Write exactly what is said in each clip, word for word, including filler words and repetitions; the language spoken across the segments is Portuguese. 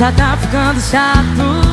já tá ficando chato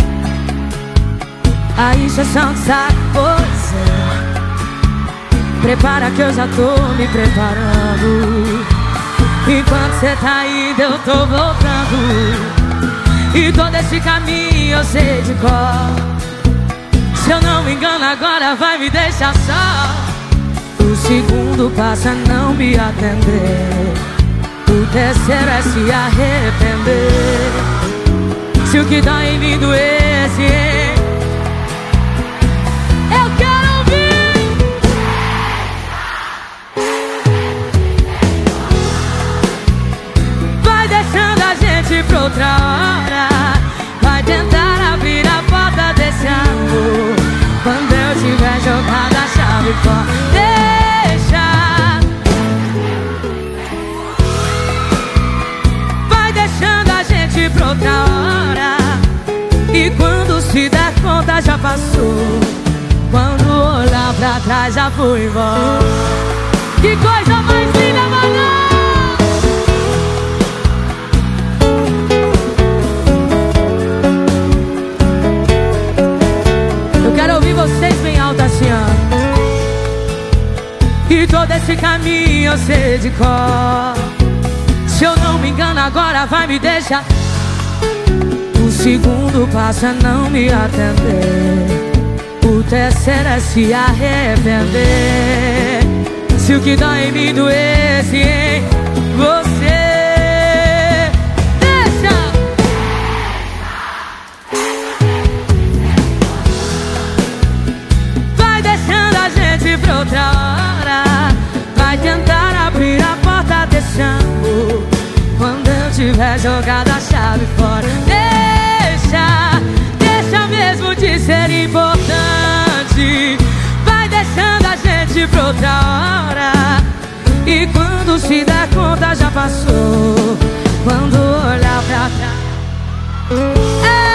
a encheção de saco, pois é. Prepara que eu já tô me preparando. Enquanto cê tá indo eu tô voltando. E todo esse caminho eu sei de cor. Se eu não me engano agora vai me deixar só. O segundo passa a não me atender. O terceiro é se arrepender. Se o que dói em mim doesse, hein? Eu quero ouvir. Vai deixando a gente pra outra hora. Vai tentar abrir a porta desse amor. Quando eu tiver jogado a chave fora. Pra outra hora. E quando se der conta já passou. Quando olhar pra trás já foi embora. Que coisa mais linda, mano! Eu quero ouvir vocês bem alto assim, ó. E todo esse caminho eu sei de cor. Se eu não me engano agora vai me deixar. O segundo passo é não me atender. O terceiro é se arrepender. Se o que dói em mim doesse, hein? Você deixa. Vai deixando a gente pra outra hora. Vai tentar abrir a porta desse amor. Quando eu tiver jogado a chave fora. Deixa, deixa mesmo de ser importante. Vai deixando a gente pra outra hora. E quando se der conta já passou. Quando olhar pra trás.